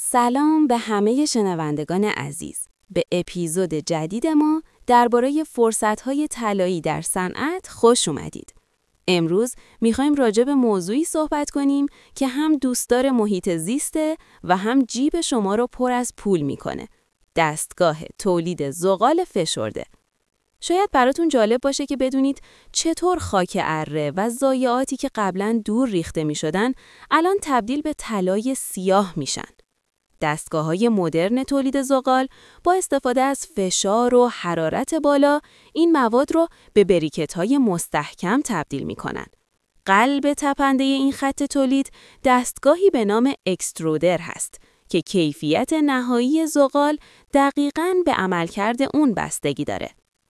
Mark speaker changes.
Speaker 1: سلام به همه شنوندگان عزیز. به اپیزود جدید ما درباره فرصت‌های طلایی در صنعت خوش اومدید. امروز می‌خوایم راجع به موضوعی صحبت کنیم که هم دوستدار محیط زیسته و هم جیب شما رو پر از پول می‌کنه. دستگاه تولید زغال فشرده. شاید براتون جالب باشه که بدونید چطور خاک اره و ضایعاتی که قبلاً دور ریخته می‌شدن الان تبدیل به طلای سیاه میشن. دستگاه‌های مدرن تولید زغال با استفاده از فشار و حرارت بالا این مواد رو به بریکت‌های مستحکم تبدیل می‌کنن. قلب تپنده این خط تولید دستگاهی به نام اکسترودر هست که کیفیت نهایی زغال دقیقاً به عملکرد اون بستگی داره.